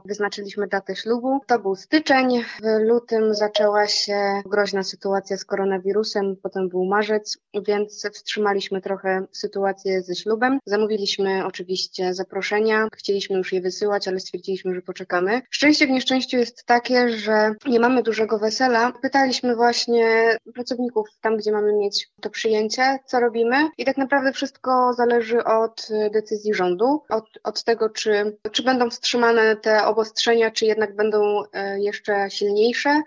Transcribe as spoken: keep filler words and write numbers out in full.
wyznaczyliśmy datę ślubu. To był styczeń. W lutym zaczęła się groźna sytuacja z koronawirusem, potem był marzec, więc wstrzymaliśmy trochę sytuację ze ślubem. Zamówiliśmy oczywiście zaproszenia, chcieliśmy już je wysyłać, ale stwierdziliśmy, że poczekamy. Szczęście w nieszczęściu jest takie, że nie mamy dużego wesela. Pytaliśmy właśnie pracowników tam, gdzie mamy mieć to przyjęcie, co robimy i tak naprawdę wszystko zależy od decyzji rządu, od, od tego, czy, czy będą wstrzymane te obostrzenia, czy jednak będą jeszcze silniejsze.